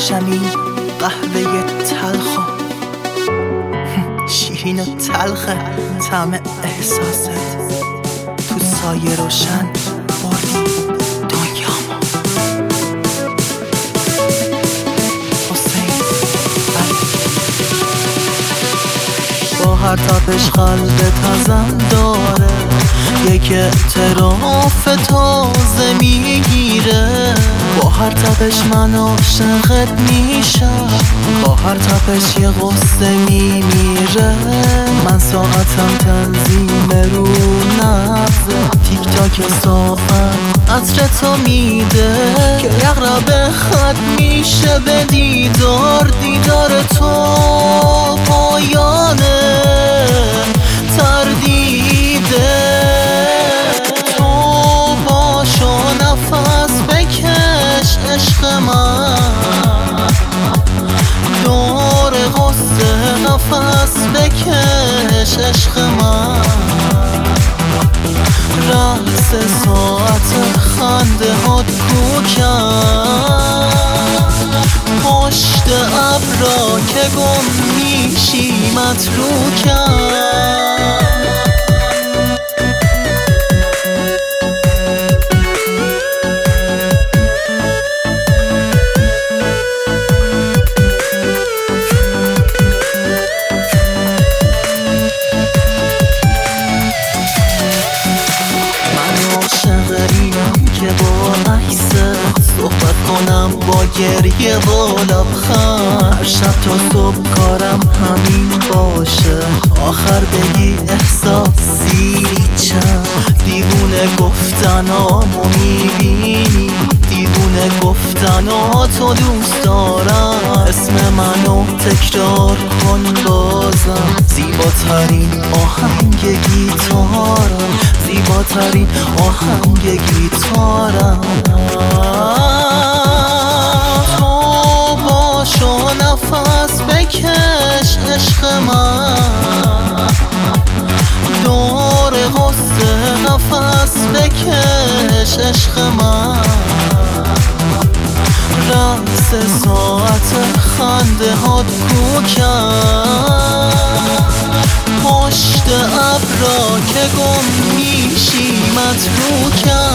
بکشم این قهوه تلخو شیرین و تلخه طعم احساست تو سایه روشن بردی دنیامو حسین با هر تپش قلب تازم داره یک اعتراف تازه میگیره با هر تپش من عاشقت میشم با هر تپش یه غصه میمیره من ساعتم تنظیم رو نبضه تیک تاک ساعت عطر تو میده که یقرب خط میشه به دیدار تو پایانه تردیده تو باشو نفس بکش عشق من دور غصه نفس بکش عشق من رقص ساعت خنده هات کوکن پشت ابرا که گم میشی متروکن که با عکسه صحبت کنم با گریه و لبخند شب تا صبح کارم همین باشه آخر بگی احساسی چند دیوونه گفتنامو میبینی دیوونه گفتناتو دوست دارم اسم منو تکرار کن بازم زیباترین آهنگ گیتارم زیباترین آهنگ گیتارم تو باشو نفس بکش عشق من دور غصه نفس بکش عشق من رقص ساعت خنده هات کوکن پشت ابرا که گم میشی متروکن